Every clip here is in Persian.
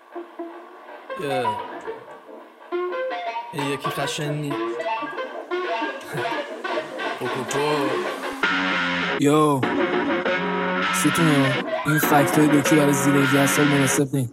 یکی خشنی یو ستون این فکت های دوکی برای زیر 18 سال مناسب نیم.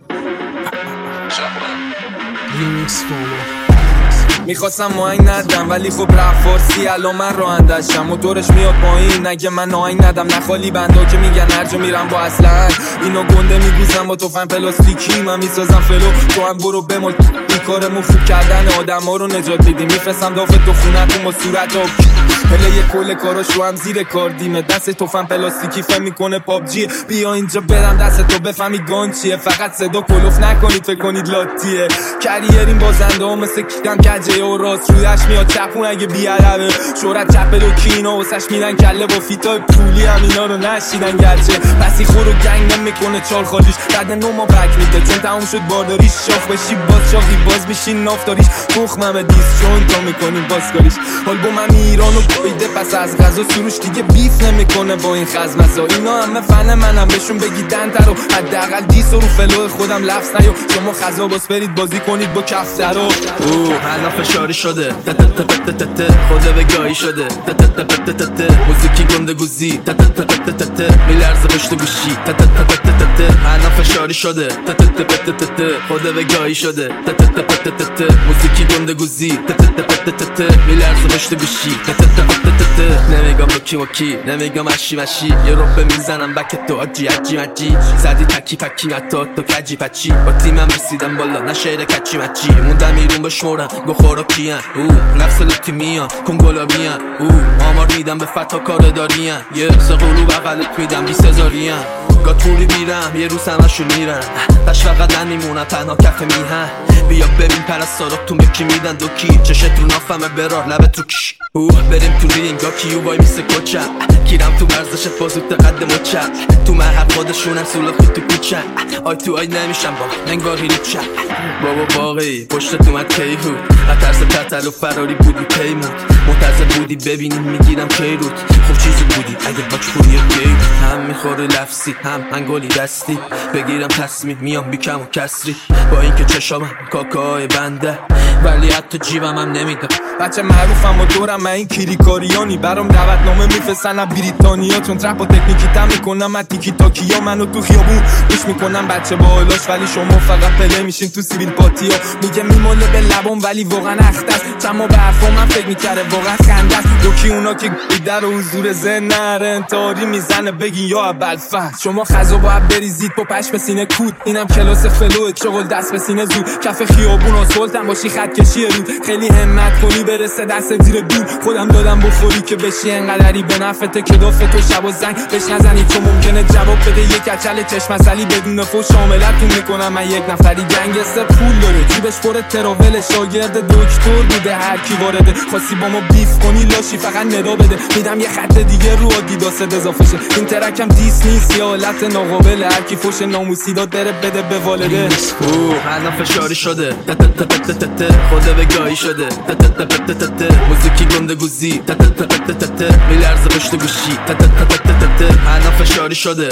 ریمیکس فورمو میخواستم آهنگ ندم ولی خب رفت فارسی الان من رانندشم موتورش میاد پایین نگه من آهنگ ندم نخالی بندا که میگن هر جا میرم با اصلا اینو گنده میگوزم با تفنگ پلاستیکی من میسازم فلو تو هم برو بمال این کارمو خوب کردن آدم ها رو نجات میدی میفرستم دافت تو خونتون با صورت ها پله کل کاراشو هم زیر کار دیمه دست تفنگ پلاستیکی فهم میکنه پابجی بیا اینجا بدم دست تو بفهمی گان چیه فقط صدا کلوف نکنید فکر کنید لاتیه کریرین بازنده ها مثل کیدم کجه و راست رویش میاد چپون اگه بیعربه شورت چپل و کینا واسش میدن کله با فیتای پولی هم اینا رو نشیدن گرچه پسی خور و گنگ نمیکنه چال خالیش بعد 9 ماه بک میده چون تموم شد بارداریش شاخ بشی باز شاخی باز میشین نافتاریش تخمم دیس چون تا میکنیم بازکاریش آلبومم ایرانو کویده پس از غذا سروش دیگه بیف نمیکنه با این خزمزا اینا همه فن منم بهشون بگیدن ترو حداقل دیس رو فلو خودم لفظ نیو شما خزا باز برید بازی کنید با کفترو الان فشاری شده خدا بگاهی شده موزیکی گنده گوزی میلرزه پشت گوشی الان فشاری شده خدا بگاهی شده موزیکی گنده گوزی میلرزه پشت گوشی نمیگم بکی مکی نمیگم اشی مشی یه روبه میزنم بک تو آجی عجی مجی زدی تکی پکی حتی تو کجی پچی با تیمم رسیدم بالا نشهر کچی مچی موندم ایرون بشمورم گو خورا کیان نفس لطی میان کنگولا بیان آمار میدم به فتا کار داریم یه سقلو بغلت میدم 20,000 گاتوری بیرم یه روز همشو میرن تش فقط میمونم تنها کف میهن بیا ببین پرستاراتون به کی میدن دوکی چشت رو نافمه برار لبت رو کش بریم تو رینگا کیو وای میسه کچم کیرم تو ورزشت بازوت قد مچم تو محل خودشونم سولاخی تو کوچم آی تو آی نمیشم با ننگار هیلوچم بابا باقی پشت تو مد کی بود ترس تتل و فراری بودی پیمون منتظر بودی ببینیم میگیرم کی رود خوب چیزی بودی اگه باک پوری گی هم میخوره لفظی هم انگولی دستی بگیرم تصمیم میام بیکم و کسری با اینکه چشامم کاکای بنده ولی حتی جیبم هم نمیده بچه معروفم و دورم من این کیریکاریانی برام دعوتنامه میفرستن بریتانیا چون ترپ و تکنیکی تم میکنم من تیکی تاکیا منو تو خیابون گوش میکنم بچه بالاش ولی شما فقط پله میشین تو سیویل پاتیا میگه میماله به لبام ولی واقعا اخته است چند ما به حرفا من فکر میکرده واقعا خنده است دوکی اونا که در حضور ذهن نره انتاری میزنه بگین یا ابوالفضل شما خزا باید بریزید با پشم سینه کود اینم کلاس فلو شغل دست به سینه زود کف خیابون آسفالتم باشی خط کشی رود خیلی همت کنی برسه دست زیر دور خودم دادم بخوری که بشی انقدری به نفته که دافت و شب و زنگ بهش نزنی چون ممکنه جواب بده یک کچل چشم اصلی بدون فوش شاملتون میکنم من یک نفری گنگستر پول داره جیبش پر تراول شاگرد دکتر بوده هر کی وارده خاصی با ما بیف کنی لاشی فقط ندا بده میدم یه خط دیگه رو آدیداس اضافه شه این ترکم دیس نیست یا حالت ناقابل هر کی فوش ناموسی داد بره بده به والده الان فشاری شده خدا بگاهی شده موزیکی گنده گوزی میلرزه پشت گوشی الان فشاری شده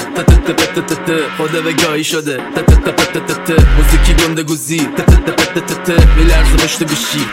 خدا بگاهی شده موزیکی گنده گوزی میلرزه پشت گوشی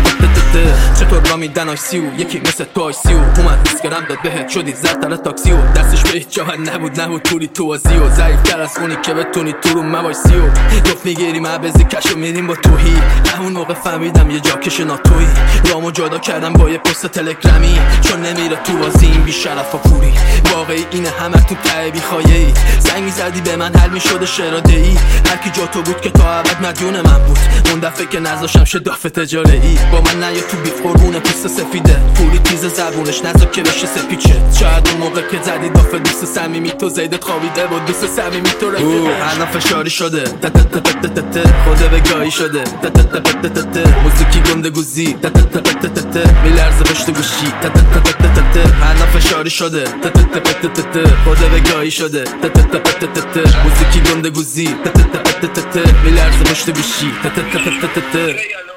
چطور را میدن آیسیو یکی مثل تو آیسیو اومد دیسکرم داد بهت شدی زرتر تاکسی و دستش به هیچ جاها نبود توری تو بازی و ضعیفتر از اونی که بتونی تو رو موایسی و گفت میگیریم عبزی کشو میریم با توهی همون موقع فهمیدم یه جا کش ناتویی رامو جدا کردم با یه پست تلگرامی چون نمیره تو بازی این بیشرف و پوری واقعی اینه همه تو ته بیخوایه‌ای زنگ میزدی به من حل میشده شراده‌ای هر کی جا تو بود که تا ابد مدیون من بود اون دفعه که نذاشم شه داف تجاره‌ای با من نیا تو بیف قربون پوست سفیده پوری تیز زبونش نذار که بشه سپیچه شاید اون موقع که زدی داف دوست صمیمی تو زیدت خوابیده با دوست صمیمی تو الان فشاری شده خدا بگاهی شده موزیکی گنده گوزی میلرزه پشت گوشی الان فشاری شده خدا بگاهی شده موزیکی گنده گوزی میلرزه پشت گوشی